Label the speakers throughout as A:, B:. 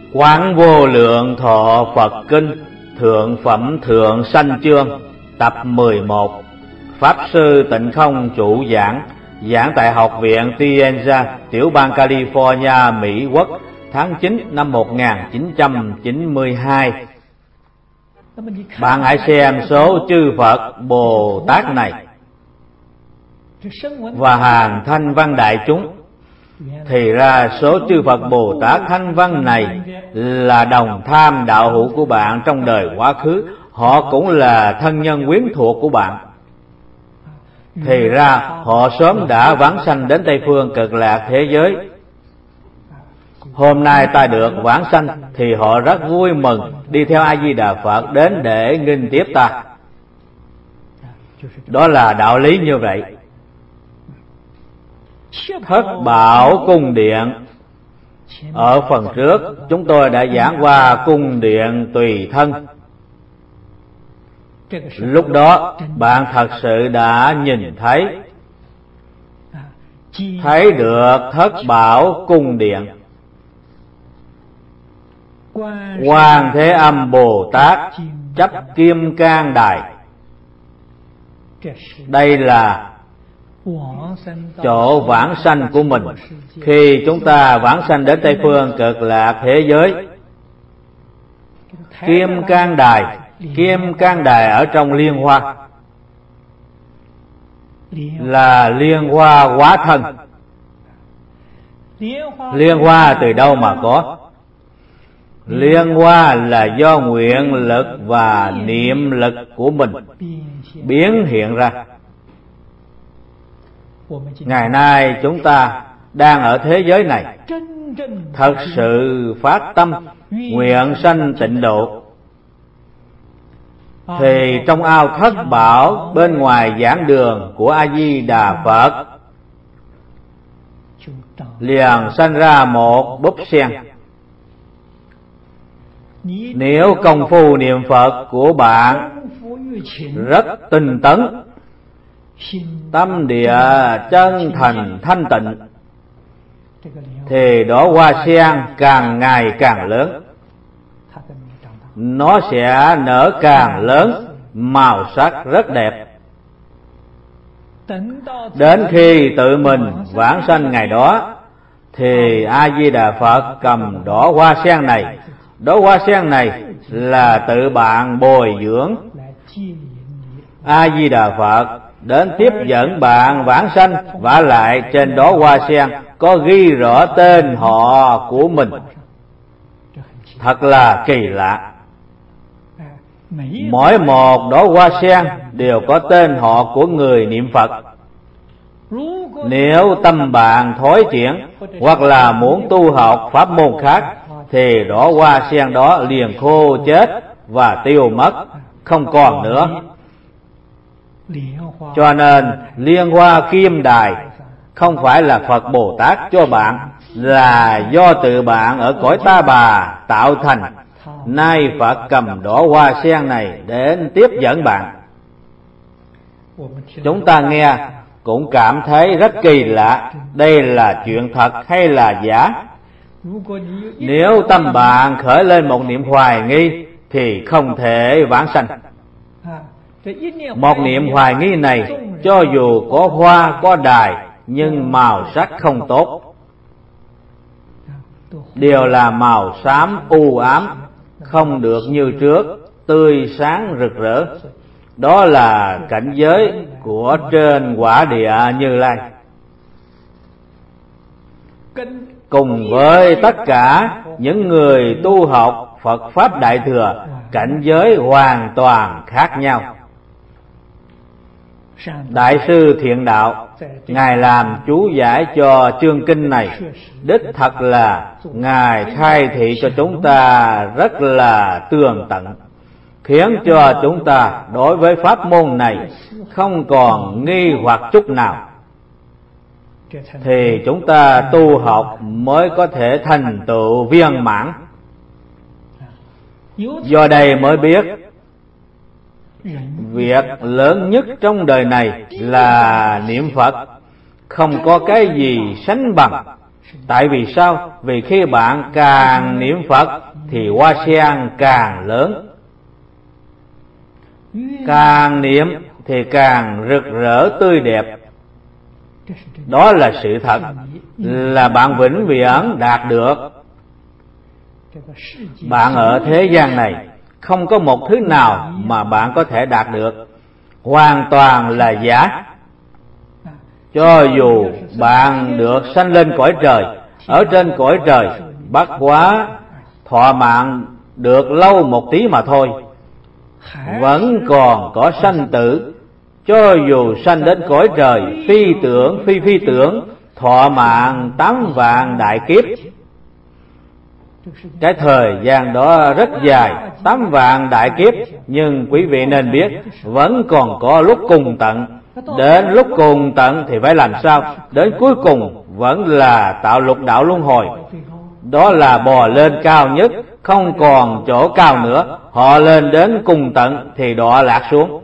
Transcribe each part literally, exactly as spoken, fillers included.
A: Quán Vô Lượng Thọ Phật Kinh Thượng Phẩm Thượng Sanh Chương Tập mười một. Pháp Sư Tịnh Không chủ giảng, giảng tại Học viện Tienza, tiểu bang California, Mỹ Quốc, tháng chín năm một nghìn chín trăm chín mươi hai. Bạn hãy xem số chư Phật Bồ Tát này và hàng thanh văn đại chúng. Thì ra số chư Phật Bồ Tát thanh văn này là đồng tham đạo hữu của bạn trong đời quá khứ. Họ cũng là thân nhân quyến thuộc của bạn. Thì ra họ sớm đã vãng sanh đến Tây Phương Cực Lạc thế giới. Hôm nay ta được vãng sanh thì họ rất vui mừng, đi theo A Di Đà Phật đến để nghinh tiếp ta. Đó là đạo lý như vậy. Thất Bảo Cung Điện. Ở phần trước chúng tôi đã giảng qua cung điện tùy thân. Lúc đó bạn thật sự đã nhìn thấy Thấy được Thất Bảo Cung Điện. Quan Thế Âm Bồ Tát chấp Kim Cang Đài. Đây là chỗ vãng sanh của mình khi chúng ta vãng sanh đến Tây Phương Cực Lạc thế giới. Kim Cang Đài, Kim Cang Đài ở trong Liên Hoa là Liên Hoa hóa thân. Liên Hoa từ đâu mà có? Liên Hoa là do nguyện lực và niệm lực của mình biến hiện ra. Ngày nay chúng ta đang ở thế giới này, thật sự phát tâm nguyện sanh tịnh độ, thì trong ao Thất Bảo bên ngoài giảng đường của A Di Đà Phật liền sanh ra một búp sen. Nếu công phu niệm Phật của bạn rất tinh tấn, tâm địa chân thành thanh tịnh, thì đóa hoa sen càng ngày càng lớn. Nó sẽ nở càng lớn, màu sắc rất đẹp. Đến khi tự mình vãng sanh ngày đó, thì A Di Đà Phật cầm đóa hoa sen này. Đóa hoa sen này là tự bạn bồi dưỡng. A Di Đà Phật đến tiếp dẫn bạn vãng sanh, vả lại trên đóa hoa sen có ghi rõ tên họ của mình. Thật là kỳ lạ. Mỗi một đóa hoa sen đều có tên họ của người niệm Phật. Nếu tâm bạn thối chuyển hoặc là muốn tu học pháp môn khác, thì đóa hoa sen đó liền khô chết và tiêu mất, không còn nữa. Cho nên Liên Hoa Kim Đài không phải là Phật Bồ Tát cho bạn, là do tự bạn ở cõi Ta Bà tạo thành. Nay Phật cầm đóa hoa sen này đến tiếp dẫn bạn. Chúng ta nghe cũng cảm thấy rất kỳ lạ. Đây là chuyện thật hay là giả? Nếu tâm bạn khởi lên một niệm hoài nghi thì không thể vãng sanh. Một niệm hoài nghi này cho dù có hoa có đài, nhưng màu sắc không tốt, đều là màu xám u ám, không được như trước tươi sáng rực rỡ. Đó là cảnh giới của trên quả địa Như Lai. Cùng với tất cả những người tu học Phật Pháp Đại Thừa, cảnh giới hoàn toàn khác nhau. Đại sư Thiện Đạo, Ngài làm chú giải cho chương kinh này, đích thật là Ngài khai thị cho chúng ta rất là tường tận, khiến cho chúng ta đối với pháp môn này không còn nghi hoặc chút nào. Thì chúng ta tu học mới có thể thành tựu viên mãn. Do đây mới biết, việc lớn nhất trong đời này là niệm Phật. Không có cái gì sánh bằng, Tại vì sao? Vì khi bạn càng niệm Phật thì hoa sen càng lớn. Càng niệm thì càng rực rỡ tươi đẹp. Đó là sự thật, là bạn vĩnh viễn đạt được. Bạn ở thế gian này không có một thứ nào mà bạn có thể đạt được, hoàn toàn là giả. Cho dù bạn được sanh lên cõi trời, ở trên cõi trời bất quá thọ mạng được lâu một tí mà thôi, vẫn còn có sanh tử. Cho dù sanh đến cõi trời phi tưởng phi phi tưởng, thọ mạng tám vạn đại kiếp. Cái thời gian đó rất dài, tám vạn đại kiếp, nhưng quý vị nên biết vẫn còn có lúc cùng tận. Đến lúc cùng tận thì phải làm sao? Đến cuối cùng vẫn là tạo lục đạo luân hồi. Đó là bò lên cao nhất, không còn chỗ cao nữa. Họ lên đến cùng tận thì đọa lạc xuống.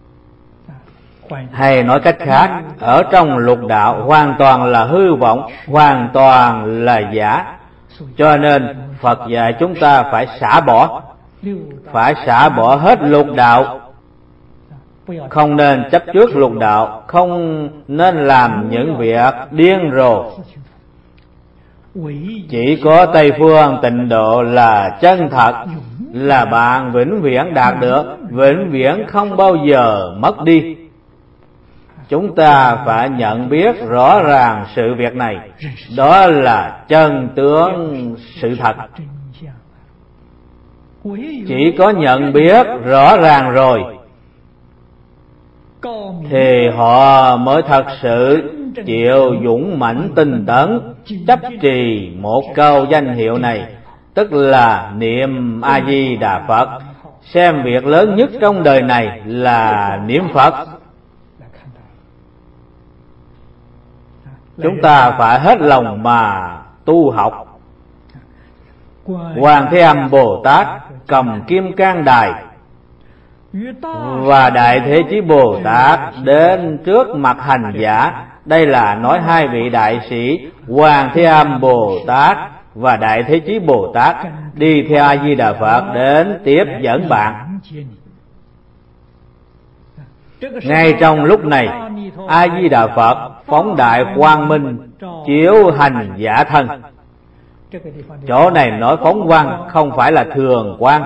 A: Hay nói cách khác, ở trong lục đạo hoàn toàn là hư vọng, hoàn toàn là giả. Cho nên Phật dạy chúng ta phải xả bỏ, phải xả bỏ hết lục đạo. Không nên chấp trước lục đạo, không nên làm những việc điên rồ. Chỉ có Tây Phương Tịnh Độ là chân thật, là bạn vĩnh viễn đạt được, vĩnh viễn không bao giờ mất đi. Chúng ta phải nhận biết rõ ràng sự việc này. Đó là chân tướng sự thật. Chỉ có nhận biết rõ ràng rồi thì họ mới thật sự chịu dũng mãnh tinh tấn, chấp trì một câu danh hiệu này, tức là niệm A Di Đà Phật. Xem việc lớn nhất trong đời này là niệm Phật. Chúng ta phải hết lòng mà tu học. Quan Thế Âm Bồ Tát cầm Kim Cang Đài và Đại Thế Chí Bồ Tát đến trước mặt hành giả. Đây là nói hai vị đại sĩ Quan Thế Âm Bồ Tát và Đại Thế Chí Bồ Tát đi theo A Di Đà Phật đến tiếp dẫn bạn. Ngay trong lúc này, A Di Đà Phật phóng đại quang minh chiếu hành giả thân. Chỗ này nói phóng quang không phải là thường quang.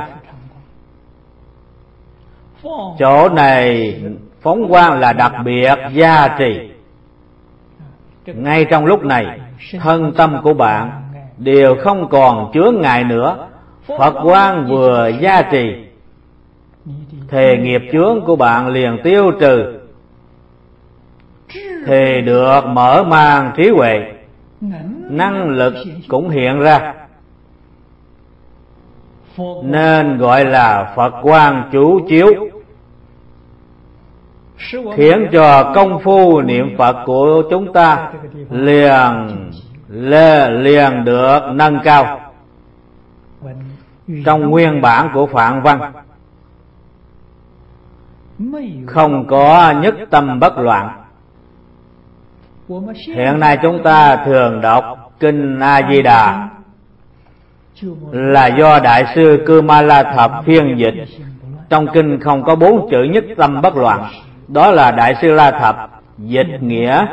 A: Chỗ này phóng quang là đặc biệt gia trì. Ngay trong lúc này, thân tâm của bạn đều không còn chướng ngại nữa. Phật quang vừa gia trì thì nghiệp chướng của bạn liền tiêu trừ, thì được mở mang trí huệ, năng lực cũng hiện ra, nên gọi là Phật quang chủ chiếu, khiến cho công phu niệm Phật của chúng ta liền liền được nâng cao. Trong nguyên bản của Phạn Văn không có nhất tâm bất loạn. Hiện nay chúng ta thường đọc kinh A Di Đà là do Đại sư Kumala Thập phiên dịch. Trong kinh không có bốn chữ nhất tâm bất loạn. Đó là Đại sư La Thập dịch nghĩa,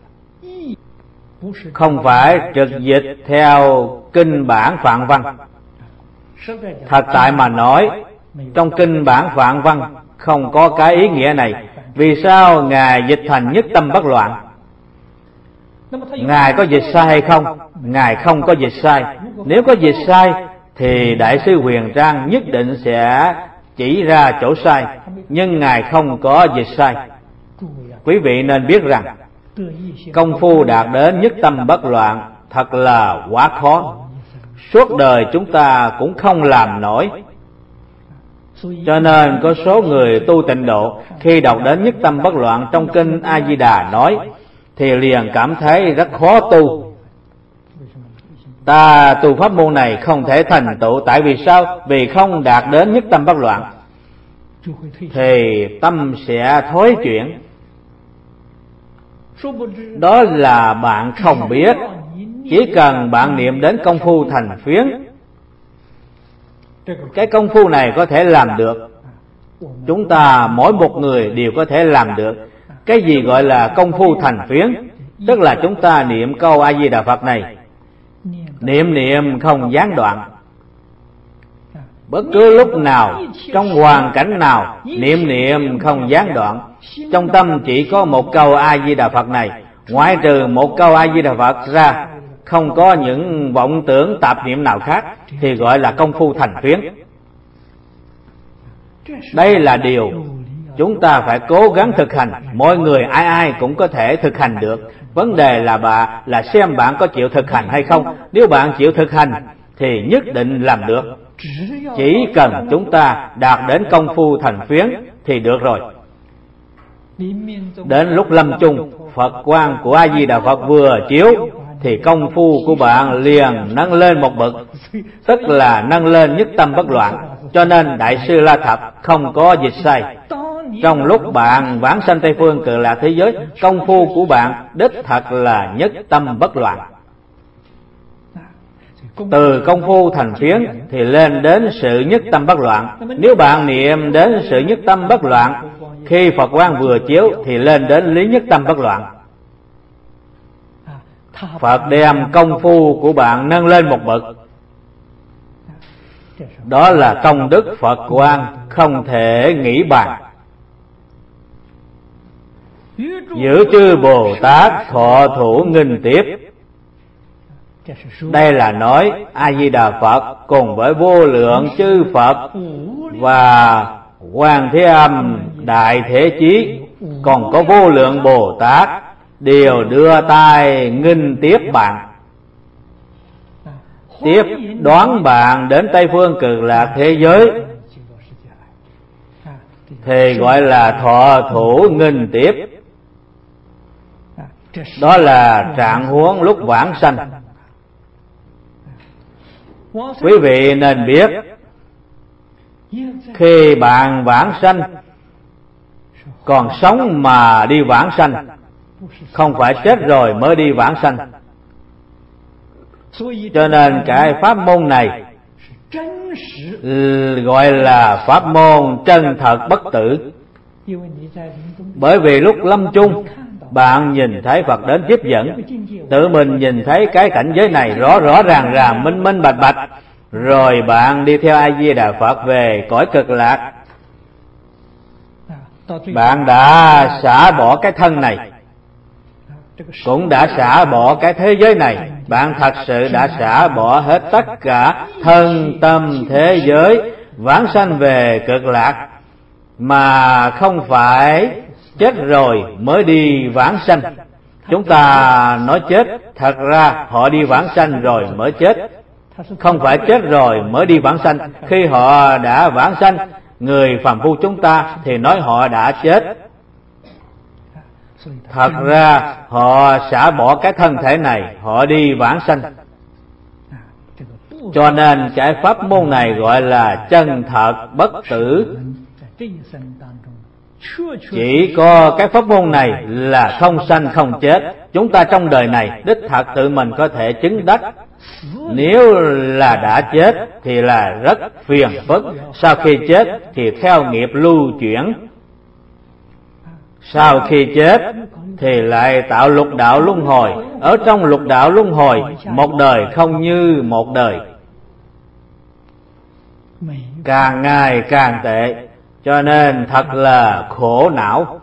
A: không phải trực dịch theo kinh bản Phạn Văn. Thật tại mà nói, trong kinh bản Phạn Văn không có cái ý nghĩa này. Vì sao Ngài dịch thành nhất tâm bất loạn? Ngài có dịch sai hay không? Ngài không có dịch sai. Nếu có dịch sai thì Đại sư Huyền Trang nhất định sẽ chỉ ra chỗ sai, nhưng Ngài không có dịch sai. Quý vị nên biết rằng công phu đạt đến nhất tâm bất loạn thật là quá khó. Suốt đời chúng ta cũng không làm nổi. Cho nên có số người tu tịnh độ khi đọc đến nhất tâm bất loạn trong kinh A Di Đà nói thì liền cảm thấy rất khó tu. Ta tu pháp môn này không thể thành tựu. Tại vì sao? Vì không đạt đến nhất tâm bất loạn thì tâm sẽ thối chuyển. Đó là bạn không biết. Chỉ cần bạn niệm đến công phu thành phiến, cái công phu này có thể làm được. Chúng ta mỗi một người đều có thể làm được. Cái gì gọi là công phu thành phiến? Tức là chúng ta niệm câu A Di Đà Phật này, niệm niệm không gián đoạn. Bất cứ lúc nào, trong hoàn cảnh nào, niệm niệm không gián đoạn. Trong tâm chỉ có một câu A Di Đà Phật này, ngoại trừ một câu A Di Đà Phật ra, không có những vọng tưởng tạp niệm nào khác, thì gọi là công phu thành phiến. Đây là điều chúng ta phải cố gắng thực hành. Mọi người ai ai cũng có thể thực hành được. Vấn đề là bà là xem bạn có chịu thực hành hay không. Nếu bạn chịu thực hành thì nhất định làm được. Chỉ cần chúng ta đạt đến công phu thành phiến thì được rồi. Đến lúc lâm chung, Phật quang của A Di Đà Phật vừa chiếu thì công phu của bạn liền nâng lên một bậc, tức là nâng lên nhất tâm bất loạn. Cho nên Đại sư La Thập không có dịch sai. Trong lúc bạn vãng sanh Tây Phương Cực Lạc thế giới, công phu của bạn đích thật là nhất tâm bất loạn. Từ công phu thành phiến thì lên đến sự nhất tâm bất loạn. Nếu bạn niệm đến sự nhất tâm bất loạn, khi Phật quang vừa chiếu thì lên đến lý nhất tâm bất loạn. Phật đem công phu của bạn nâng lên một bậc. Đó là công đức Phật quang không thể nghĩ bàn. Giữ chư Bồ Tát thọ thủ nghìn tiếp. Đây là nói A Di Đà Phật cùng với vô lượng chư Phật và Quan Thế Âm Đại Thế Chí, còn có vô lượng Bồ Tát đều đưa tay nghinh tiếp bạn, tiếp đoán bạn đến Tây Phương Cực Lạc thế giới, thì gọi là thọ thủ nghinh tiếp. Đó là trạng huống lúc vãng sanh. Quý vị nên biết, khi bạn vãng sanh, còn sống mà đi vãng sanh, không phải chết rồi mới đi vãng sanh. Cho nên cái pháp môn này gọi là pháp môn chân thật bất tử. Bởi vì lúc lâm chung, bạn nhìn thấy Phật đến tiếp dẫn, tự mình nhìn thấy cái cảnh giới này rõ rõ ràng ràng, minh minh bạch bạch, rồi bạn đi theo A Di Đà Phật về cõi Cực Lạc. Bạn đã xả bỏ cái thân này, cũng đã xả bỏ cái thế giới này. Bạn thật sự đã xả bỏ hết tất cả thân tâm thế giới, vãng sanh về Cực Lạc, mà không phải chết rồi mới đi vãng sanh. Chúng ta nói chết, thật ra họ đi vãng sanh rồi mới chết, không phải chết rồi mới đi vãng sanh. Khi họ đã vãng sanh, người phàm phu chúng ta thì nói họ đã chết. Thật ra họ xả bỏ cái thân thể này, họ đi vãng sanh. Cho nên cái pháp môn này gọi là chân thật bất tử. Chỉ có cái pháp môn này là không sanh không chết. Chúng ta trong đời này đích thật tự mình có thể chứng đắc. Nếu là đã chết thì là rất phiền phức. Sau khi chết thì theo nghiệp lưu chuyển. Sau khi chết thì lại tạo lục đạo luân hồi. Ở trong lục đạo luân hồi, một đời không như một đời, càng ngày càng tệ. Cho nên thật là khổ não.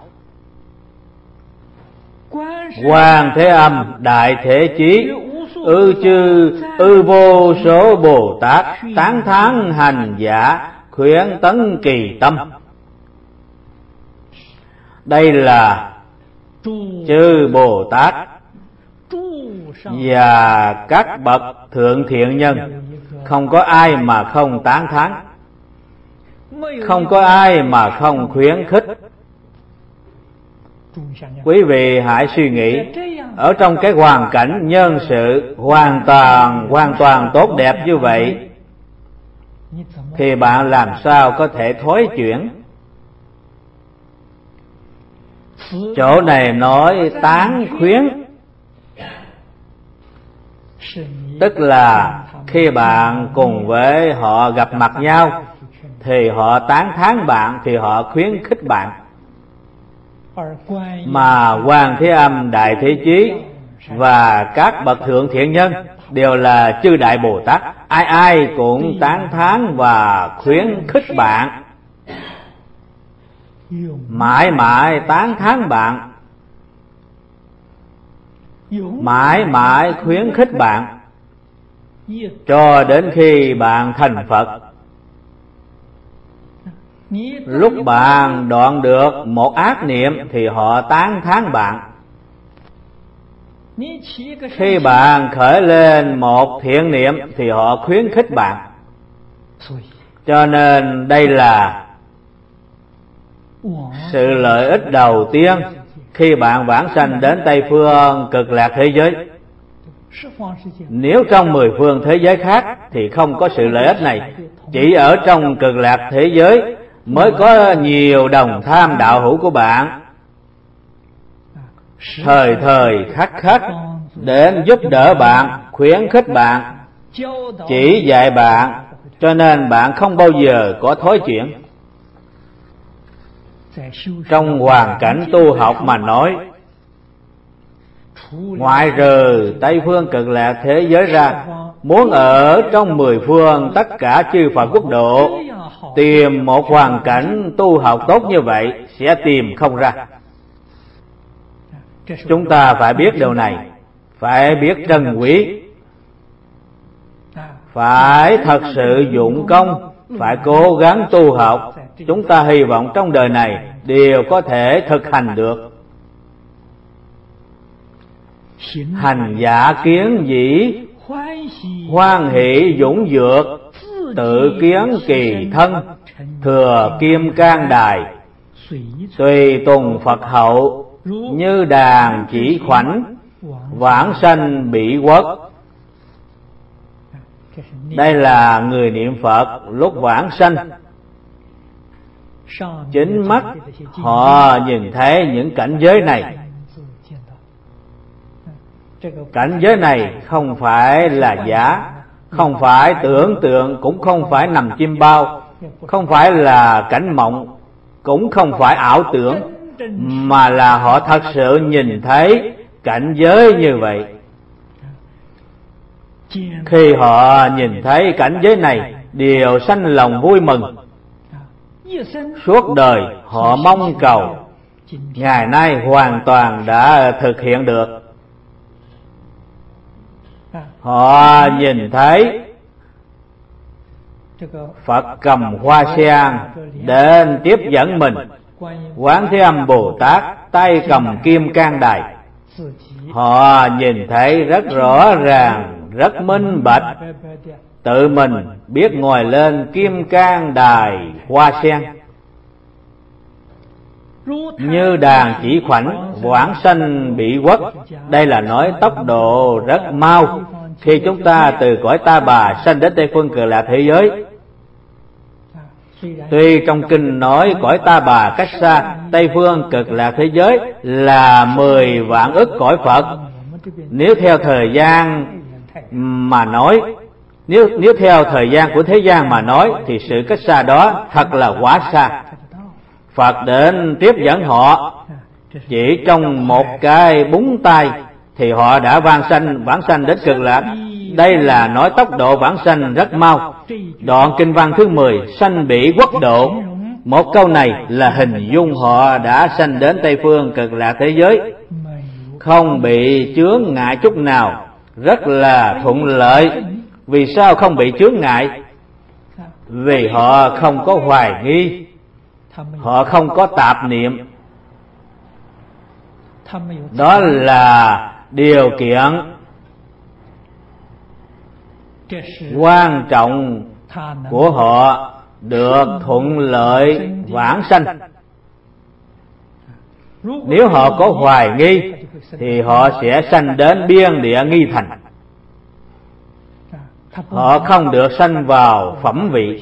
A: Quan Thế Âm Đại Thế Chí, ư chư ư vô số Bồ Tát, tán thán hành giả, khuyến tấn kỳ tâm. Đây là chư Bồ Tát và các bậc thượng thiện nhân, không có ai mà không tán thán, không có ai mà không khuyến khích. Quý vị hãy suy nghĩ, ở trong cái hoàn cảnh nhân sự hoàn toàn hoàn toàn tốt đẹp như vậy, thì bạn làm sao có thể thối chuyển? Chỗ này nói tán khuyến, tức là khi bạn cùng với họ gặp mặt nhau thì họ tán thán bạn, thì họ khuyến khích bạn. Mà Quan Thế Âm Đại Thế Chí và các bậc thượng thiện nhân đều là chư Đại Bồ Tát, ai ai cũng tán thán và khuyến khích bạn, mãi mãi tán thán bạn, mãi mãi khuyến khích bạn, cho đến khi bạn thành Phật. Lúc bạn đoạn được một ác niệm thì họ tán thán bạn. Khi bạn khởi lên một thiện niệm thì họ khuyến khích bạn. Cho nên đây là sự lợi ích đầu tiên khi bạn vãng sanh đến Tây Phương Cực Lạc thế giới. Nếu trong mười phương thế giới khác thì không có sự lợi ích này. Chỉ ở trong Cực Lạc thế giới mới có nhiều đồng tham đạo hữu của bạn, thời thời khắc khắc đến giúp đỡ bạn, khuyến khích bạn, chỉ dạy bạn, cho nên bạn không bao giờ có thối chuyển. Trong hoàn cảnh tu học mà nói, ngoại trừ Tây Phương Cực Lạc thế giới ra, muốn ở trong mười phương tất cả chư Phật quốc độ tìm một hoàn cảnh tu học tốt như vậy sẽ tìm không ra. Chúng ta phải biết điều này, phải biết trân quý, phải thật sự dụng công, phải cố gắng tu học. Chúng ta hy vọng trong đời này đều có thể thực hành được. Hành giả kiến dĩ, hoan hỷ dũng dược, tự kiến kỳ thân, thừa kim cang đài, tùy tùng Phật hậu, như đàn chỉ khoảnh, vãng sanh bị quốc. Đây là người niệm Phật lúc vãng sanh, chính mắt họ nhìn thấy những cảnh giới này. Cảnh giới này không phải là giả, không phải tưởng tượng, cũng không phải nằm chim bao, không phải là cảnh mộng, cũng không phải ảo tưởng, mà là họ thật sự nhìn thấy cảnh giới như vậy. Khi họ nhìn thấy cảnh giới này, đều sanh lòng vui mừng. Suốt đời họ mong cầu, ngày nay hoàn toàn đã thực hiện được. Họ nhìn thấy Phật cầm hoa sen đến tiếp dẫn mình, Quán Thế Âm Bồ Tát tay cầm kim cang đài. Họ nhìn thấy rất rõ ràng, rất minh bạch, tự mình biết ngồi lên kim cang đài hoa sen. Như đàn chỉ khoảnh, vãng sanh bị quốc. Đây là nói tốc độ rất mau khi chúng ta từ cõi Ta Bà sanh đến Tây Phương Cực Lạc thế giới. Tuy trong kinh nói cõi Ta Bà cách xa Tây Phương Cực Lạc thế giới là mười vạn ức cõi Phật, nếu theo thời gian mà nói, nếu nếu theo thời gian của thế gian mà nói thì sự cách xa đó thật là quá xa. Phật đến tiếp dẫn họ chỉ trong một cái búng tay thì họ đã vãng sanh vãng sanh đến Cực Lạc. Đây là nói tốc độ vãng sanh rất mau. Đoạn kinh văn thứ mười, sanh bỉ quốc độ, một câu này là hình dung họ đã sanh đến Tây Phương Cực Lạc thế giới, không bị chướng ngại chút nào, rất là thuận lợi. Vì sao không bị chướng ngại? Vì họ không có hoài nghi, họ không có tạp niệm. Đó là điều kiện quan trọng của họ được thuận lợi vãng sanh. Nếu họ có hoài nghi thì họ sẽ sanh đến biên địa nghi thành. Họ không được sanh vào phẩm vị.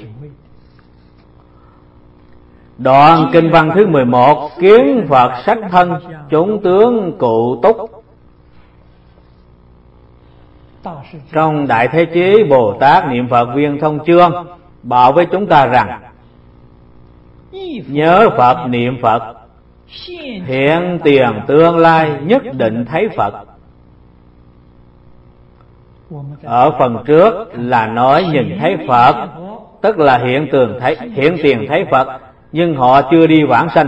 A: Đoạn kinh văn thứ mười một, kiến Phật sắc thân, chúng tướng cụ túc. Trong Đại Thế Chí Bồ Tát Niệm Phật Viên Thông Chương bảo với chúng ta rằng nhớ Phật niệm Phật, hiện tiền tương lai nhất định thấy Phật. Ở phần trước là nói nhìn thấy Phật, tức là hiện tiền thấy hiện tiền thấy Phật, nhưng họ chưa đi vãng sanh.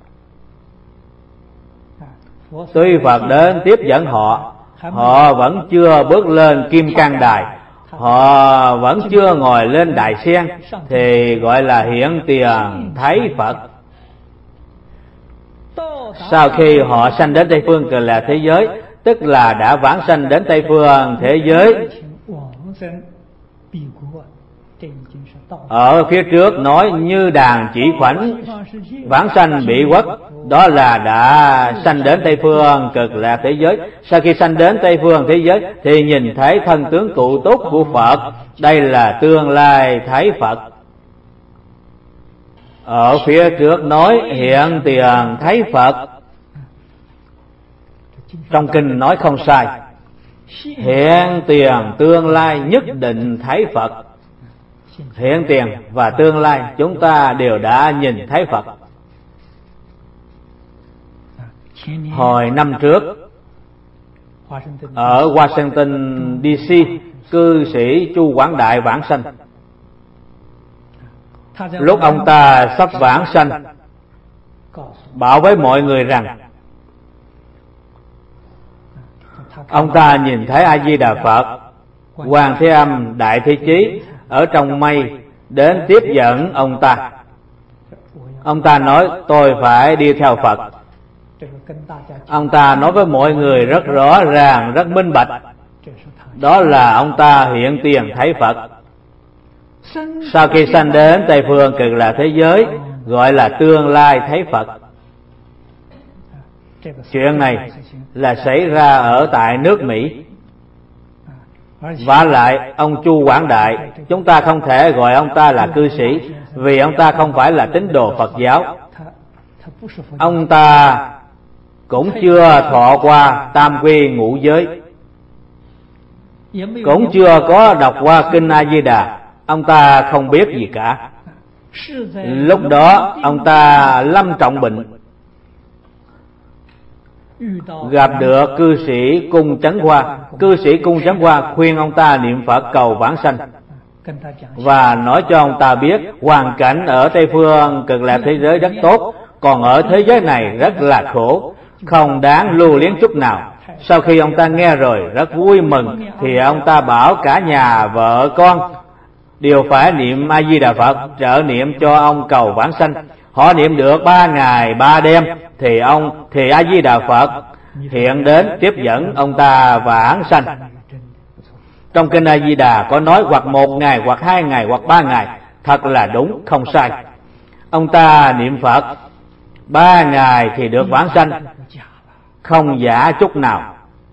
A: Tuy Phật đến tiếp dẫn họ, họ vẫn chưa bước lên Kim Cang Đài, họ vẫn chưa ngồi lên Đại Sen, thì gọi là hiện tiền thấy Phật. Sau khi họ sanh đến Tây Phương Cực Lạc thế giới, tức là đã vãng sanh đến Tây Phương thế giới. Ở phía trước nói như đàn chỉ khoảnh vãng sanh bị quốc, đó là đã sanh đến Tây Phương Cực Lạc thế giới. Sau khi sanh đến Tây Phương thế giới thì nhìn thấy thân tướng cụ túc của Phật, đây là tương lai thấy Phật. Ở phía trước nói hiện tiền thấy Phật, trong kinh nói không sai, hiện tiền tương lai nhất định thấy Phật. Hiện tiền và tương lai chúng ta đều đã nhìn thấy Phật. Hồi năm trước ở Washington đê xê, cư sĩ Chu Quảng Đại vãng sanh. Lúc ông ta sắp vãng sanh, bảo với mọi người rằng ông ta nhìn thấy A Di Đà Phật, Quan Thế Âm, Đại Thế Chí ở trong mây đến tiếp dẫn ông ta. Ông ta nói tôi phải đi theo Phật. Ông ta nói với mọi người rất rõ ràng, rất minh bạch, đó là ông ta hiện tiền thấy Phật. Sau khi sanh đến Tây Phương Cực Lạc thế giới, gọi là tương lai thấy Phật. Chuyện này là xảy ra ở tại nước Mỹ. Vả lại ông Chu Quảng Đại, chúng ta không thể gọi ông ta là cư sĩ, vì ông ta không phải là tín đồ Phật giáo. Ông ta cũng chưa thọ qua tam quy ngũ giới, cũng chưa có đọc qua kinh A Di Đà. Ông ta không biết gì cả. Lúc đó ông ta lâm trọng bệnh, gặp được cư sĩ Cung Chấn Hoa. Cư sĩ Cung Chấn Hoa khuyên ông ta niệm Phật cầu vãng sanh, và nói cho ông ta biết hoàn cảnh ở Tây Phương Cực Lạc thế giới rất tốt, còn ở thế giới này rất là khổ, không đáng lưu luyến chút nào. Sau khi ông ta nghe rồi rất vui mừng, thì ông ta bảo cả nhà vợ con đều phải niệm A Di Đà Phật trợ niệm cho ông cầu vãng sanh. Họ niệm được ba ngày ba đêm thì ông thì A Di Đà Phật hiện đến tiếp dẫn ông ta vãng sanh. Trong kinh A Di Đà có nói hoặc một ngày, hoặc hai ngày, hoặc ba ngày, thật là đúng, không sai. Ông ta niệm Phật ba ngày thì được vãng sanh, không giả chút nào.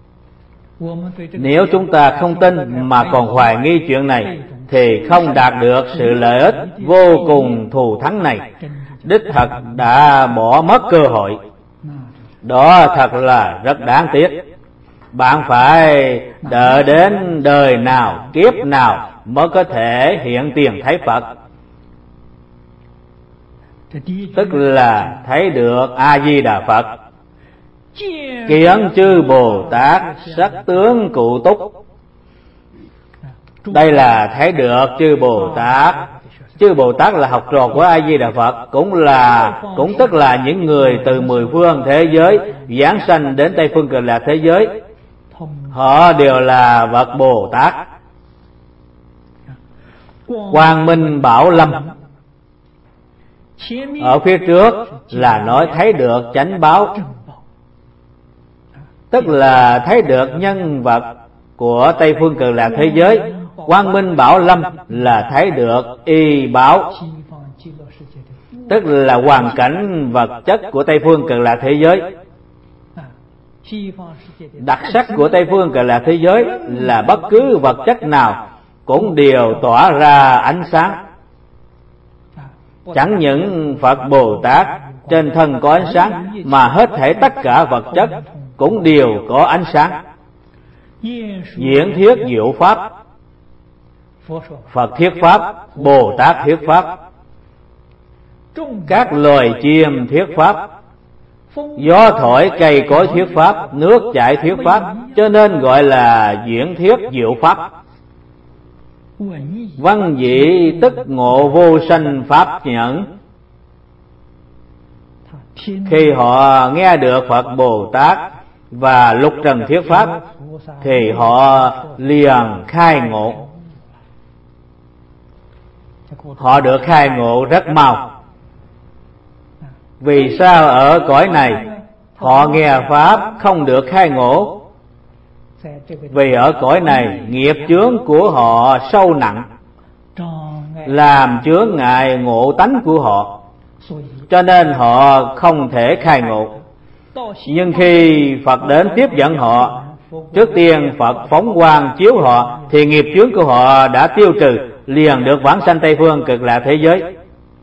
A: Nếu chúng ta không tin mà còn hoài nghi chuyện này thì không đạt được sự lợi ích vô cùng thù thắng này, đích thật đã bỏ mất cơ hội. Đó thật là rất đáng tiếc. Bạn phải đợi đến đời nào, kiếp nào mới có thể hiện tiền thấy Phật, tức là thấy được A Di Đà Phật, kiến chư Bồ Tát sắc tướng cụ túc. Đây là thấy được chư Bồ Tát. Chư Bồ Tát là học trò của A Di Đà Phật, cũng là cũng tức là những người từ mười phương thế giới giáng sanh đến Tây Phương Cực Lạc thế giới. Họ đều là bậc Bồ Tát. Quang Minh Bảo Lâm ở phía trước là nói thấy được chánh báo, tức là thấy được nhân vật của Tây Phương Cực Lạc thế giới. Quang Minh Bảo Lâm là thấy được y báo, tức là hoàn cảnh vật chất của Tây Phương Cực Lạc thế giới. Đặc sắc của Tây Phương Cực Lạc thế giới là bất cứ vật chất nào cũng đều tỏa ra ánh sáng. Chẳng những Phật Bồ Tát trên thân có ánh sáng, mà hết thảy tất cả vật chất cũng đều có ánh sáng. diễn thuyết diệu pháp, Phật thuyết pháp, Bồ Tát thuyết pháp, các loài chim thuyết pháp, gió thổi cây cối thuyết pháp, nước chảy thuyết pháp, cho nên gọi là diễn thuyết diệu pháp. Văn dị tức ngộ vô sanh pháp nhẫn. Khi họ nghe được Phật Bồ Tát và lục trần thuyết pháp thì họ liền khai ngộ. Họ được khai ngộ rất mau. Vì sao ở cõi này họ nghe pháp không được khai ngộ? Vì ở cõi này nghiệp chướng của họ sâu nặng, làm chướng ngại ngộ tánh của họ, cho nên họ không thể khai ngộ. Nhưng khi Phật đến tiếp dẫn họ, trước tiên Phật phóng quang chiếu họ, thì nghiệp chướng của họ đã tiêu trừ, liền được vãng sanh Tây Phương Cực Lạc thế giới.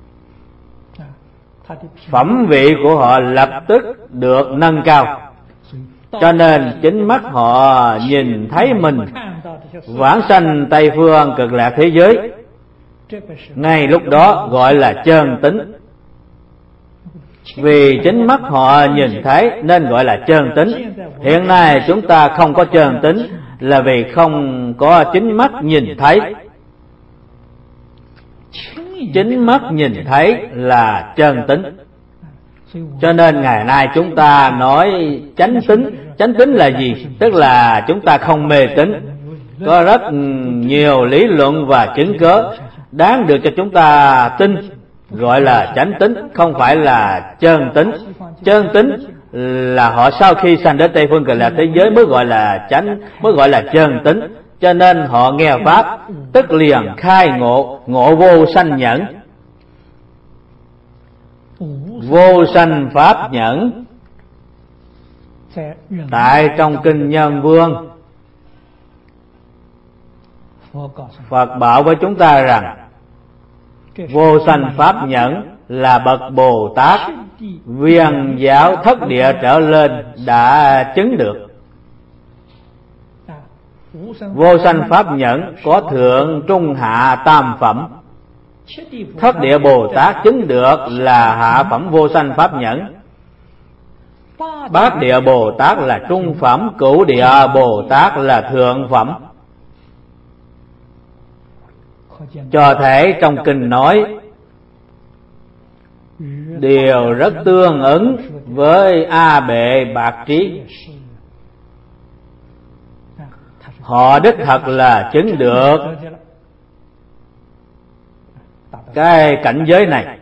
A: Phẩm vị của họ lập tức được nâng cao, cho nên chính mắt họ nhìn thấy mình vãng sanh Tây Phương Cực Lạc thế giới. Ngay lúc đó gọi là chân tính. Vì chính mắt họ nhìn thấy nên gọi là chân tính. Hiện nay chúng ta không có chân tính là vì không có chính mắt nhìn thấy. Chính mắt nhìn thấy là chân tính. Cho nên ngày nay chúng ta nói chánh tính. Chánh tính là gì? Tức là chúng ta không mê tín. Có rất nhiều lý luận và chứng cớ đáng được cho chúng ta tin, gọi là chánh tính, không phải là chân tính. Chân tính là họ sau khi sanh đến Tây Phương Cực Lạc thế giới mới gọi là chánh, mới gọi là chân tính. Cho nên họ nghe pháp tức liền khai ngộ, ngộ vô sanh nhẫn. Vô sanh pháp nhẫn tại trong kinh Nhân Vương, Phật bảo với chúng ta rằng vô sanh pháp nhẫn là bậc Bồ Tát viên giáo thất địa trở lên đã chứng được. Vô sanh pháp nhẫn có thượng trung hạ tam phẩm. Thất địa Bồ Tát chứng được là hạ phẩm vô sanh pháp nhẫn. Bát địa Bồ Tát là trung phẩm, cửu địa Bồ Tát là thượng phẩm. Cho thể trong kinh nói đều rất tương ứng với A Bệ Bạc Trí. Họ đích thật là chứng được cái cảnh giới này.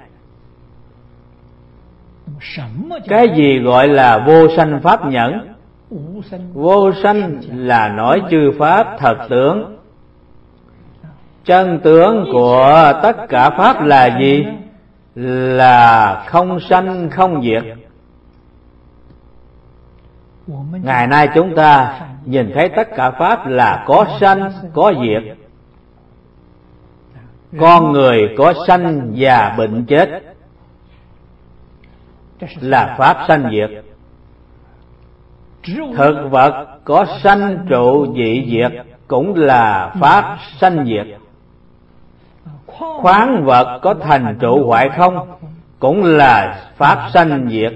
A: Cái gì gọi là vô sanh pháp nhẫn? Vô sanh là nói chư pháp thật tướng. Chân tướng của tất cả pháp là gì? Là không sanh không diệt. Ngày nay chúng ta nhìn thấy tất cả pháp là có sanh có diệt. Con người có sanh già bệnh chết là pháp sanh diệt. Thực vật có sanh trụ dị diệt cũng là pháp sanh diệt. Khoáng vật có thành trụ hoại không cũng là pháp sanh diệt.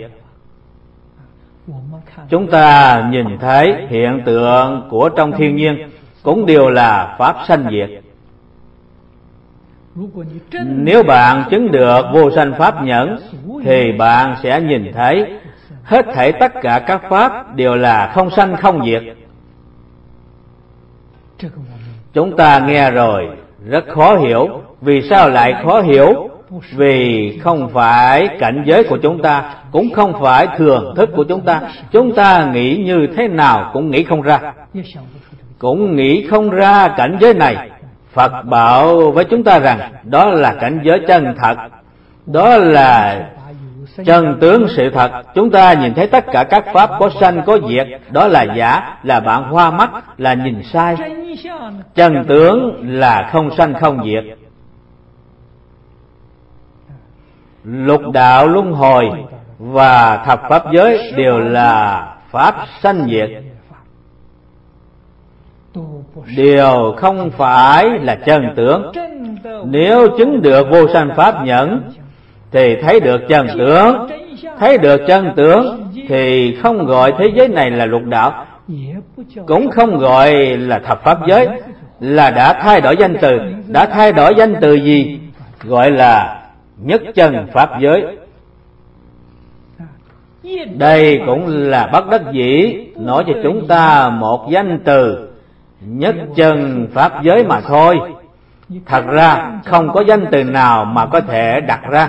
A: Chúng ta nhìn thấy hiện tượng của trong thiên nhiên cũng đều là pháp sanh diệt. Nếu bạn chứng được vô sanh pháp nhẫn thì bạn sẽ nhìn thấy hết thảy tất cả các pháp đều là không sanh không diệt. Chúng ta nghe rồi rất khó hiểu. Vì sao lại khó hiểu? Vì không phải cảnh giới của chúng ta, cũng không phải thường thức của chúng ta. Chúng ta nghĩ như thế nào cũng nghĩ không ra. Cũng nghĩ không ra cảnh giới này. Phật bảo với chúng ta rằng đó là cảnh giới chân thật, đó là chân tướng sự thật. Chúng ta nhìn thấy tất cả các pháp có sanh có diệt, đó là giả, là bạn hoa mắt, là nhìn sai. Chân tướng là không sanh không diệt. Lục đạo luân hồi và thập pháp giới đều là pháp sanh diệt. đều không phải là chân tướng. Nếu chứng được vô sanh pháp nhẫn thì thấy được chân tướng. Thấy được chân tướng thì không gọi thế giới này là lục đạo, cũng không gọi là thập pháp giới, là đã thay đổi danh từ. Đã thay đổi danh từ gì? Gọi là nhất chân pháp giới. Đây cũng là bất đắc dĩ nói cho chúng ta một danh từ nhất chân pháp giới mà thôi. Thật ra không có danh từ nào mà có thể đặt ra.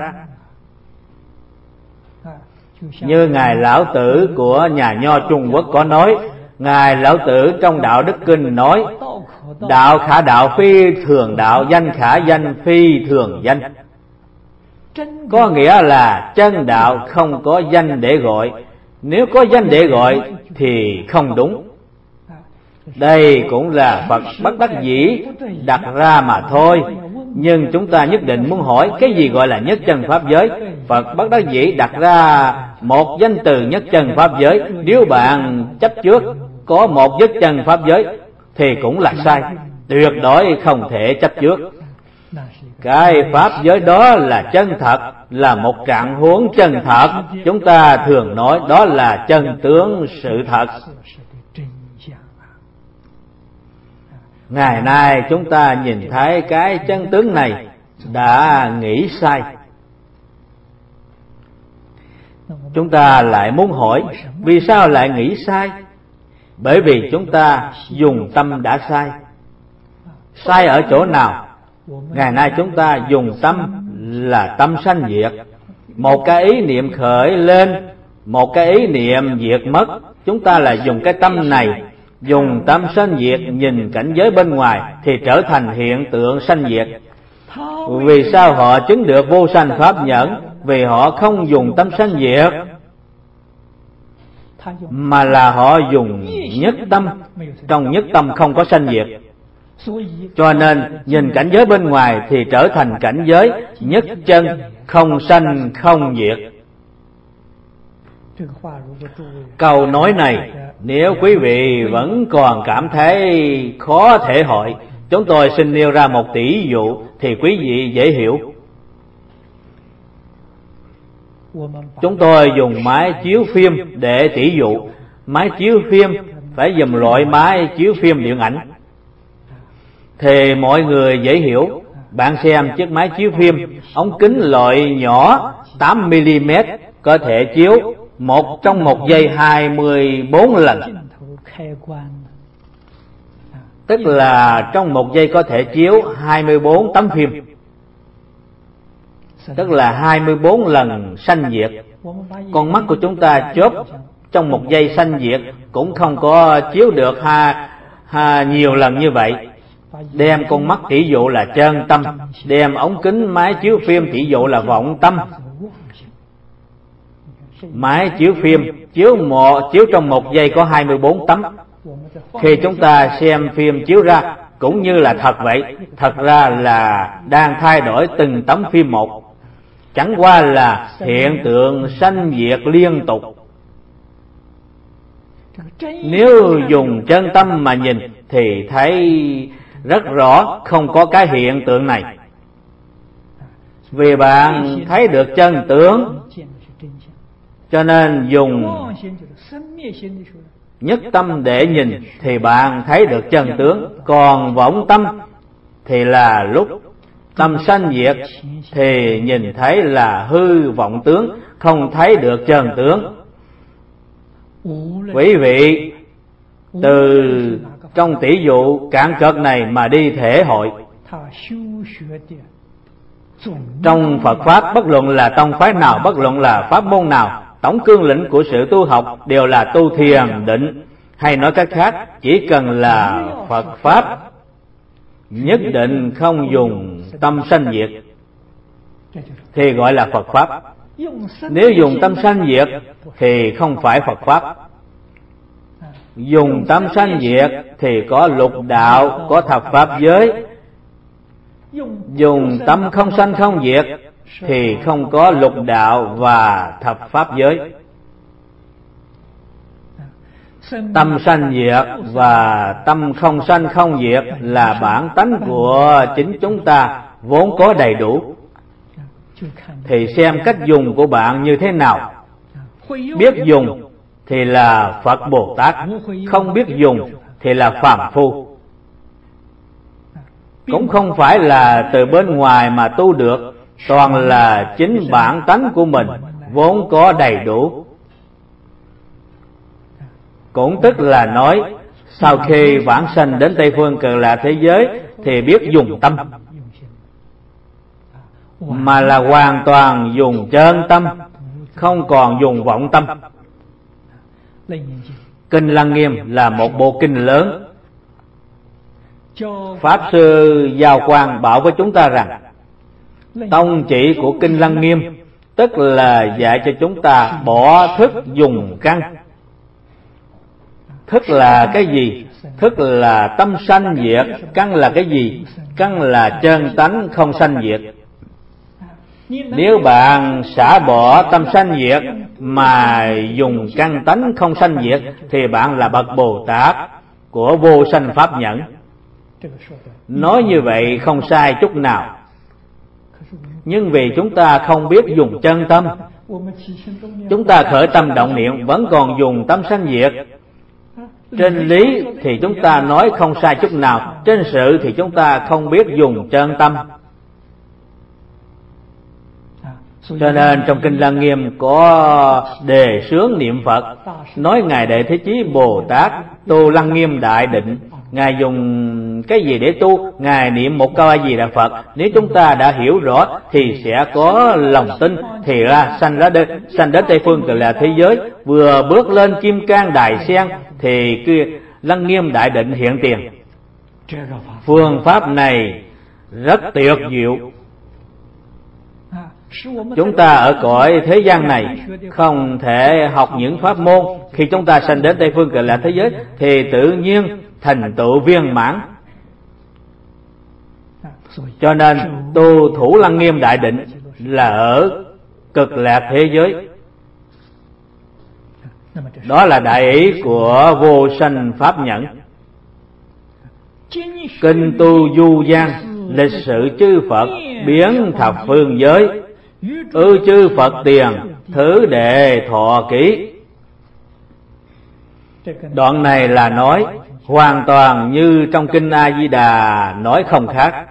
A: Như Ngài Lão Tử của nhà Nho Trung Quốc có nói, Ngài Lão Tử trong Đạo Đức Kinh nói, đạo khả đạo phi thường đạo, danh khả danh phi thường danh. Có nghĩa là chân đạo không có danh để gọi, nếu có danh để gọi thì không đúng. Đây cũng là Phật bất đắc dĩ đặt ra mà thôi. Nhưng chúng ta nhất định muốn hỏi cái gì gọi là nhất chân pháp giới. Phật bất đắc dĩ đặt ra một danh từ nhất chân pháp giới. Nếu bạn chấp trước có một nhất chân pháp giới thì cũng là sai, tuyệt đối không thể chấp trước. Cái pháp giới đó là chân thật, là một trạng huống chân thật. Chúng ta thường nói đó là chân tướng sự thật. Ngày nay chúng ta nhìn thấy cái chân tướng này đã nghĩ sai. Chúng ta lại muốn hỏi vì sao lại nghĩ sai? Bởi vì chúng ta dùng tâm đã sai. Sai ở chỗ nào? Ngày nay chúng ta dùng tâm là tâm sanh diệt. Một cái ý niệm khởi lên, một cái ý niệm diệt mất. Chúng ta là dùng cái tâm này, dùng tâm sanh diệt nhìn cảnh giới bên ngoài thì trở thành hiện tượng sanh diệt. Vì sao họ chứng được vô sanh pháp nhẫn? Vì họ không dùng tâm sanh diệt, mà là họ dùng nhất tâm. Trong nhất tâm không có sanh diệt, cho nên nhìn cảnh giới bên ngoài thì trở thành cảnh giới nhất chân, không sanh không diệt. Câu nói này nếu quý vị vẫn còn cảm thấy khó thể hội, chúng tôi xin nêu ra một tỷ dụ thì quý vị dễ hiểu. Chúng tôi dùng máy chiếu phim để tỷ dụ. Máy chiếu phim phải dùng loại máy chiếu phim điện ảnh thì mọi người dễ hiểu. Bạn xem chiếc máy chiếu phim, ống kính loại nhỏ tám mi li mét có thể chiếu một trong một giây hai mươi bốn lần. Tức là trong một giây có thể chiếu hai mươi bốn tấm phim, tức là hai mươi bốn lần sanh diệt. Con mắt của chúng ta chớp trong một giây sanh diệt cũng không có chiếu được ha, ha nhiều lần như vậy. Đem con mắt tỷ dụ là chân tâm, đem ống kính máy chiếu phim tỷ dụ là vọng tâm. Máy chiếu phim chiếu một chiếu trong một giây có hai mươi bốn tấm. Khi chúng ta xem phim chiếu ra cũng như là thật vậy, thật ra là đang thay đổi từng tấm phim một, chẳng qua là hiện tượng sanh diệt liên tục. Nếu dùng chân tâm mà nhìn thì thấy rất rõ không có cái hiện tượng này. Vì bạn thấy được chân tướng, cho nên dùng nhất tâm để nhìn thì bạn thấy được chân tướng. Còn vọng tâm thì là lúc tâm sanh diệt thì nhìn thấy là hư vọng tướng, không thấy được chân tướng. Quý vị từ trong tỷ dụ cạn cợt này mà đi thể hội. Trong Phật Pháp, bất luận là tông phái nào, bất luận là pháp môn nào, tổng cương lĩnh của sự tu học đều là tu thiền định. Hay nói cách khác, chỉ cần là Phật Pháp, nhất định không dùng tâm sanh diệt thì gọi là Phật Pháp. Nếu dùng tâm sanh diệt thì không phải Phật Pháp. Dùng tâm sanh diệt thì có lục đạo, có thập pháp giới. Dùng tâm không sanh không diệt thì không có lục đạo và thập pháp giới. Tâm sanh diệt và tâm không sanh không diệt là bản tánh của chính chúng ta vốn có đầy đủ. Thì xem cách dùng của bạn như thế nào. Biết dùng thì là Phật Bồ Tát, không biết dùng thì là phàm phu. Cũng không phải là từ bên ngoài mà tu được, toàn là chính bản tánh của mình vốn có đầy đủ. Cũng tức là nói, sau khi vãng sanh đến Tây Phương Cực Lạc thế giới thì biết dùng tâm, mà là hoàn toàn dùng chân tâm, không còn dùng vọng tâm. Kinh Lăng Nghiêm là một bộ kinh lớn. Pháp Sư Giao Quang bảo với chúng ta rằng tông chỉ của Kinh Lăng Nghiêm tức là dạy cho chúng ta bỏ thức dùng căn. Thức là cái gì? Thức là tâm sanh diệt. Căn là cái gì? Căn là chân tánh không sanh diệt. Nếu bạn xả bỏ tâm sanh diệt mà dùng căn tánh không sanh diệt thì bạn là bậc Bồ Tát của vô sanh pháp nhẫn. Nói như vậy không sai chút nào. Nhưng vì chúng ta không biết dùng chân tâm, chúng ta khởi tâm động niệm vẫn còn dùng tâm sanh diệt. Trên lý thì chúng ta nói không sai chút nào, trên sự thì chúng ta không biết dùng chân tâm. Cho nên trong Kinh Lăng Nghiêm có đề xướng niệm Phật, nói Ngài Đại Thế Chí Bồ Tát tu Lăng Nghiêm Đại Định. Ngài dùng cái gì để tu? Ngài niệm một câu A Di Đà Phật. Nếu chúng ta đã hiểu rõ thì sẽ có lòng tin, thì ra sanh ra đây, sanh đến Tây Phương Cực Lạc thế giới. Vừa bước lên Kim Cang Đài Sen thì kia Lăng Nghiêm Đại Định hiện tiền. Phương pháp này rất tuyệt diệu. Chúng ta ở cõi thế gian này không thể học những pháp môn. Khi chúng ta sanh đến Tây Phương Cực Lạc thế giới thì tự nhiên thành tựu viên mãn. Cho nên tu thủ Lăng Nghiêm Đại Định là ở Cực Lạc thế giới. Đó là đại ý của vô sanh pháp nhẫn. Kinh tu du gian, lịch sử chư Phật biến thập phương giới, ư chư Phật tiền thứ đệ thọ ký. Đoạn này là nói hoàn toàn như trong Kinh A Di Đà nói không khác.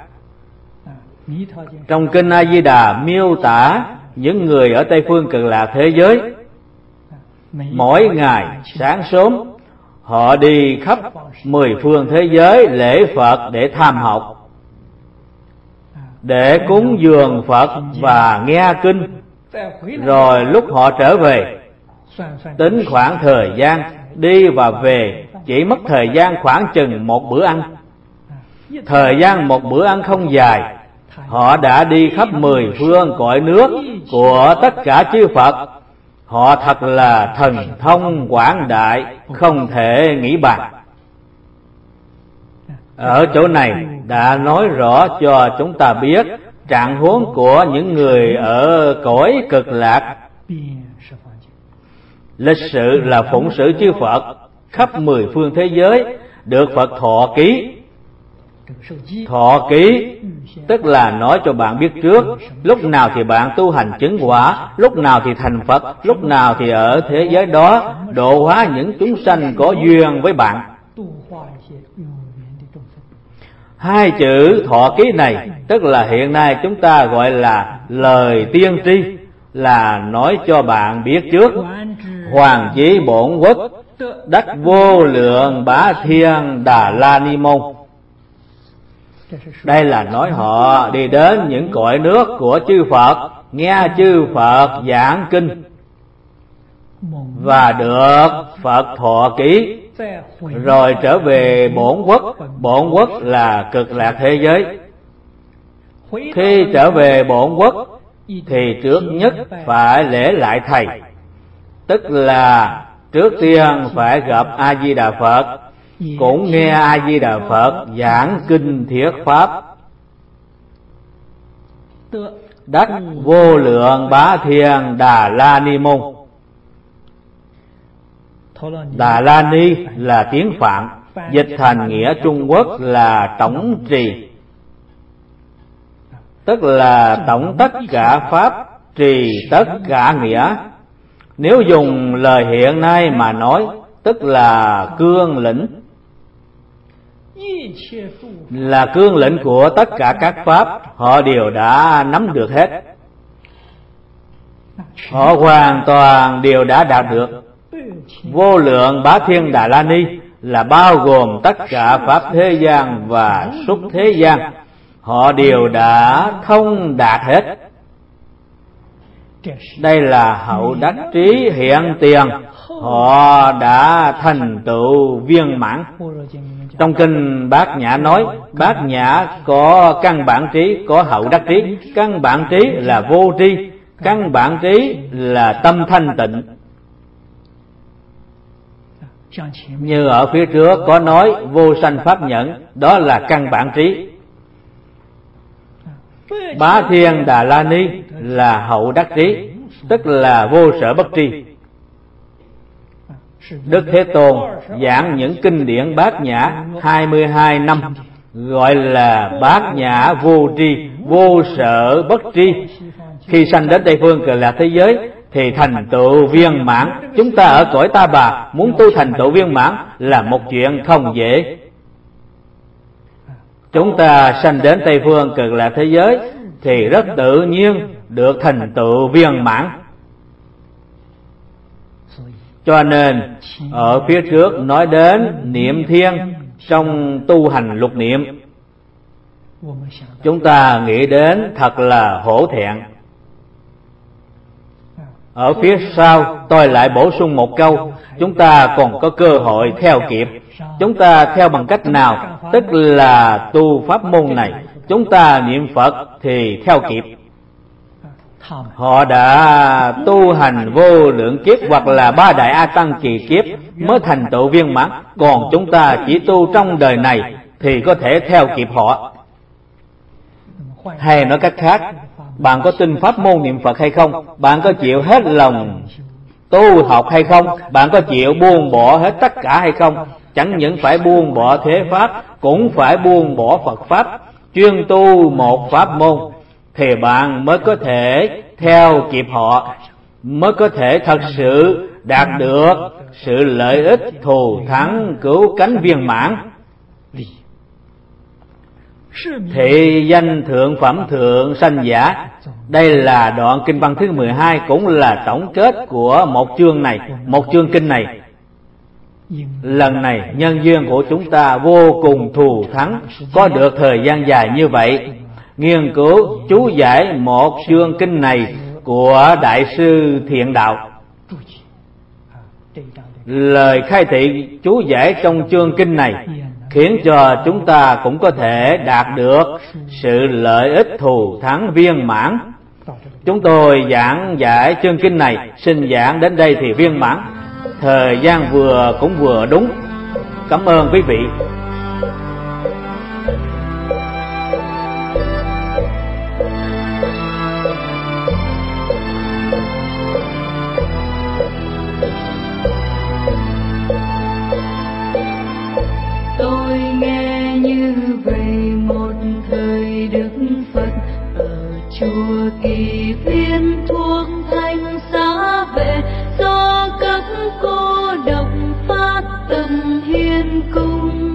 A: Trong Kinh A Di Đà miêu tả những người ở Tây Phương Cực Lạc thế giới, mỗi ngày sáng sớm họ đi khắp mười phương thế giới lễ Phật để tham học, để cúng dường Phật và nghe kinh. Rồi lúc họ trở về, tính khoảng thời gian đi và về chỉ mất thời gian khoảng chừng một bữa ăn. Thời gian một bữa ăn không dài, họ đã đi khắp mười phương cõi nước của tất cả chư Phật. Họ thật là thần thông quảng đại, không thể nghĩ bàn. Ở chỗ này đã nói rõ cho chúng ta biết trạng huống của những người ở cõi Cực Lạc. Lịch sử là phụng sự chư Phật khắp mười phương thế giới, được Phật thọ ký. Thọ ký tức là nói cho bạn biết trước, lúc nào thì bạn tu hành chứng quả, lúc nào thì thành Phật, lúc nào thì ở thế giới đó độ hóa những chúng sanh có duyên với bạn. Hai chữ thọ ký này tức là hiện nay chúng ta gọi là lời tiên tri, là nói cho bạn biết trước. Hoàng chí bổn quốc, đắc vô lượng bá thiên Đà La Ni Môn. Đây là nói họ đi đến những cõi nước của chư Phật, nghe chư Phật giảng kinh và được Phật thọ ký, rồi trở về bổn quốc. Bổn quốc là Cực Lạc thế giới. Khi trở về bổn quốc thì trước nhất phải lễ lại thầy, tức là trước tiên phải gặp A Di Đà Phật, cũng nghe A Di Đà Phật giảng kinh thuyết pháp, đắc vô lượng bá thiên Đà La Ni Môn. Đà La Ni là tiếng Phạn, dịch thành nghĩa Trung Quốc là tổng trì, tức là tổng tất cả pháp, trì tất cả nghĩa. Nếu dùng lời hiện nay mà nói, tức là cương lĩnh, là cương lĩnh của tất cả các pháp, họ đều đã nắm được hết. Họ hoàn toàn đều đã đạt được. Vô lượng bá thiên Đà La Ni là bao gồm tất cả pháp thế gian và xuất thế gian, họ đều đã thông đạt hết. Đây là hậu đắc trí hiện tiền, họ đã thành tựu viên mãn. Trong kinh Bát Nhã nói, Bát Nhã có căn bản trí, có hậu đắc trí. Căn bản trí là vô tri, căn bản trí là tâm thanh tịnh. Như ở phía trước có nói vô sanh pháp nhẫn, đó là căn bản trí. Bá thiên Đà La Ni là hậu đắc trí, tức là vô sở bất tri. Đức Thế Tôn giảng những kinh điển Bát Nhã hai mươi hai năm, gọi là Bát Nhã vô tri, vô sở bất tri. Khi sanh đến Tây phương Cực Lạc thế giới thì thành tựu viên mãn. Chúng ta ở cõi Ta Bà muốn tu thành tựu viên mãn là một chuyện không dễ. Chúng ta sanh đến Tây phương Cực Lạc thế giới thì rất tự nhiên được thành tựu viên mãn. Cho nên ở phía trước nói đến niệm thiên trong tu hành lục niệm, chúng ta nghĩ đến thật là hổ thẹn. Ở phía sau tôi lại bổ sung một câu, chúng ta còn có cơ hội theo kịp. Chúng ta theo bằng cách nào? Tức là tu pháp môn này, chúng ta niệm Phật thì theo kịp. Họ đã tu hành vô lượng kiếp hoặc là ba đại A Tăng kỳ kiếp mới thành tựu viên mãn, còn chúng ta chỉ tu trong đời này thì có thể theo kịp họ. Hay nói cách khác, bạn có tin pháp môn niệm Phật hay không? Bạn có chịu hết lòng tu học hay không? Bạn có chịu buông bỏ hết tất cả hay không? Chẳng những phải buông bỏ thế pháp, cũng phải buông bỏ Phật pháp, chuyên tu một pháp môn, thì bạn mới có thể theo kịp họ, mới có thể thật sự đạt được sự lợi ích thù thắng cứu cánh viên mãn. Thị danh thượng phẩm thượng sanh giả, đây là đoạn kinh văn thứ mười hai, cũng là tổng kết của một chương này, một chương kinh này. Lần này nhân duyên của chúng ta vô cùng thù thắng, có được thời gian dài như vậy, nghiên cứu chú giải một chương kinh này của Đại sư Thiện Đạo. Lời khai thị chú giải trong chương kinh này khiến cho chúng ta cũng có thể đạt được sự lợi ích thù thắng viên mãn. Chúng tôi giảng giải chương kinh này, xin giảng đến đây thì viên mãn. Thời gian vừa cũng vừa đúng. Cảm ơn quý vị.
B: Tôi nghe như vậy một thời Đức Phật ở chùa Kỳ Viên thuộc thành Xá Vệ, do các cô độc phát tâm hiến cung.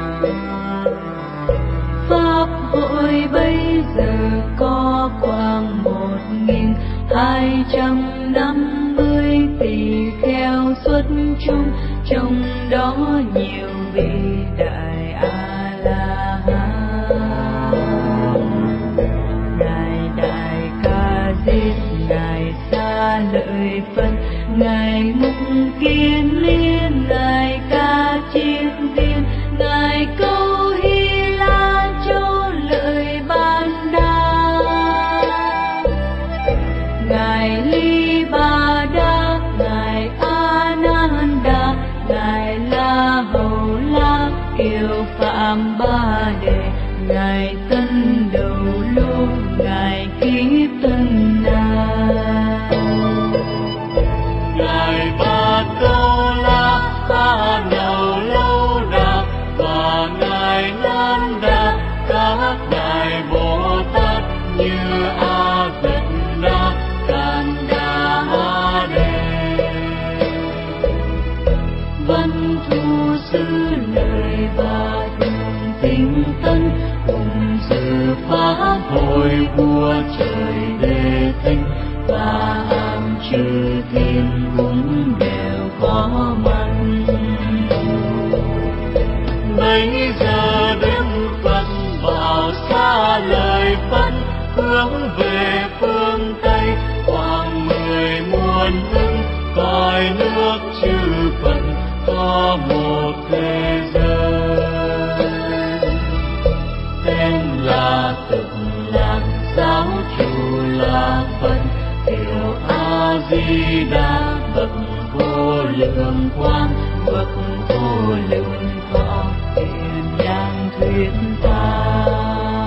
B: Pháp hội bây giờ có khoảng một nghìn hai trăm năm mươi tỷ kheo xuất chúng, trong đó nhiều vị đại A La Hán. Ngài Đại Ca Diếp, ngài Sa Lợi Phật, ngài Mục Kiền Liên, ngài Ca Chiên Viên, ngài Câu Hy La Châu Lợi Ban Đa, ngài Ly Ba pháp hội vua trời đế thánh và hàng chư thiên cũng đều có mặt. Bấy giờ Đức Phật bảo xa lời phân hướng về phương Tây, khoảng mười muôn hương cõi nước chư Phật có một thế giới. Tên là Cực Lạc, giáo chủ là Phật, hiệu A Di Đà, bậc vô lượng quang, bậc vô lượng thọ, tiền nhang thuyết pháp.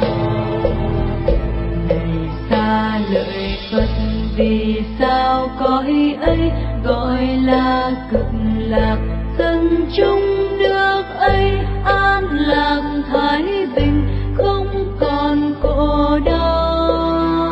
B: Này xa lợi Phật, vì sao cõi ấy gọi là Cực Lạc? Dân chúng nước ấy an lạc thái bình, không còn khổ đau.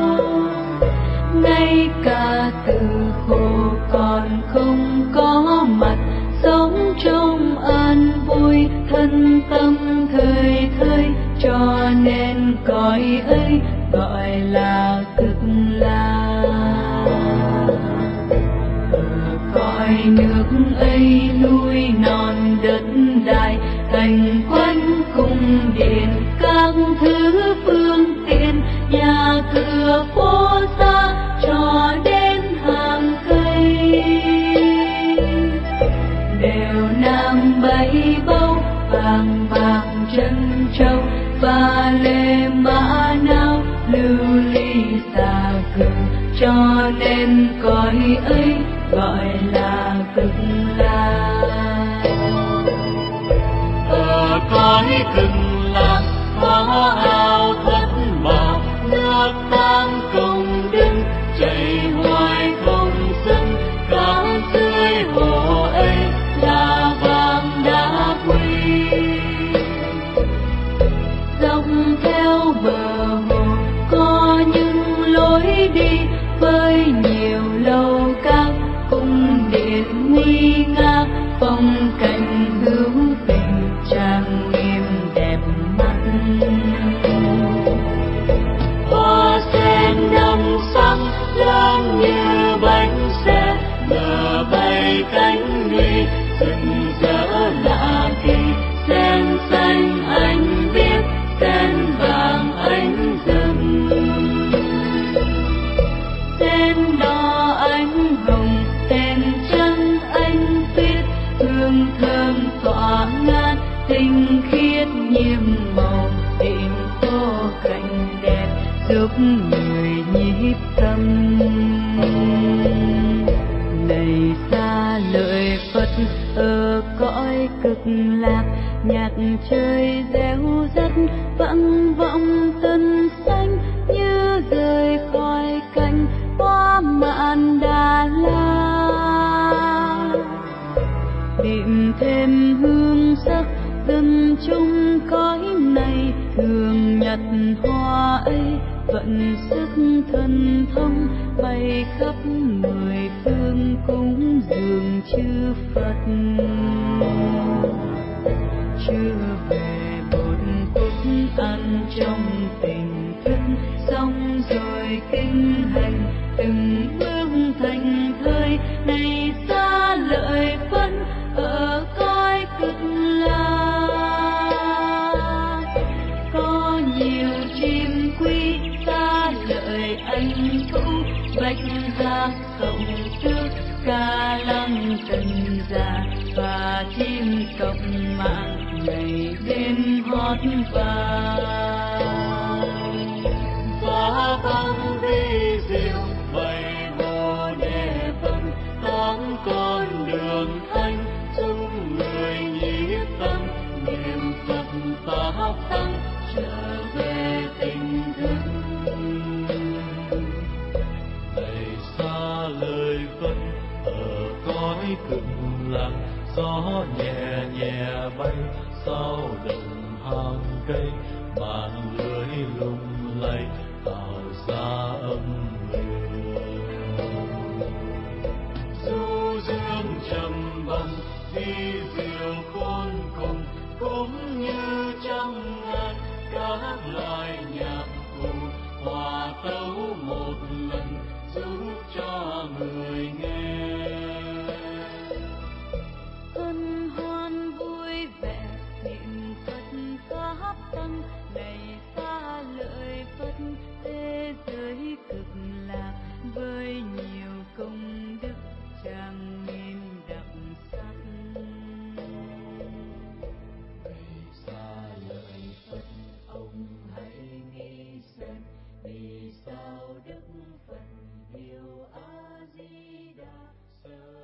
B: Ngay cả tử khổ còn không có mặt, sống trong an vui, thân tâm thời thời, cho nên cõi ấy gọi là Cực Lạc. Ở cõi nước ấy núi non đất đai, cảnh quanh cung điện, các thứ phương tiện, nhà cửa phố xa, cho đến hàng cây, đều nam bảy báu, vàng bạc trân châu, và lê mã não, lưu ly xà cừ, cho nên cõi ấy gọi là Cực Lạc. Ở cõi Cực Lạc có ao thất bảo, nước tăng cùng đứng chảy hoài không dừng, cả dưới hồ ấy là vàng đá quý. Dọc theo bờ hồ có những lối đi, với nhiều lầu cao, cung điện nguy nga, phong cảnh hữu tình trang nghiêm đẹp mắt. Hoa sen năm sắc lớn như bánh xe, nở bay cánh huy, rực rỡ lạ kỳ, sen xanh anh biết, sen vàng anh rừng, sen đỏ anh hồng, sen trắng anh tuyết, hương thơm tỏa ngát, tinh khiết nhiệm màu, tìm phố cảnh đẹp, giúp người nhiếp tâm. Này xa lợi Phật, ở cõi Cực Lạc, nhạc trời réo rắt, vang vọng tân xanh, như rời khỏi cánh hoa mạn Đà La. Tìm thêm hương sắc, dân chúng cõi này thường nhặt hoa ấy, vận sức thần thông, bay khắp mười phương cúng dường chư Phật. Chưa về một phút ăn trong tình thức, xong rồi kinh hành từng bước thành thơi. Này xa lợi Phật, ở cõi Cực Lạc có nhiều chim quý, xa lợi anh cũ, bạch gia cộng tước, ca lăng tần già, và chim cọc mạng ngày đêm hót vang. Và phong vi diệu bày bồ đề phân, tám con đường thanh, giúp người nhiếp tâm, niệm Phật pháp tăng, trở về tình thương. Này xa lời Phật, ở cõi Cực Lạc, gió nhẹ nhẹ bay, sao đồng hàng cây, bàn lưới lung lay, tạo ra âm hưởng. Du dương trầm bồng, đi diệu khôn cùng, cũng như trăm ngàn
C: các loại nhạc cụ hòa tấu một lần giúp cho người nghe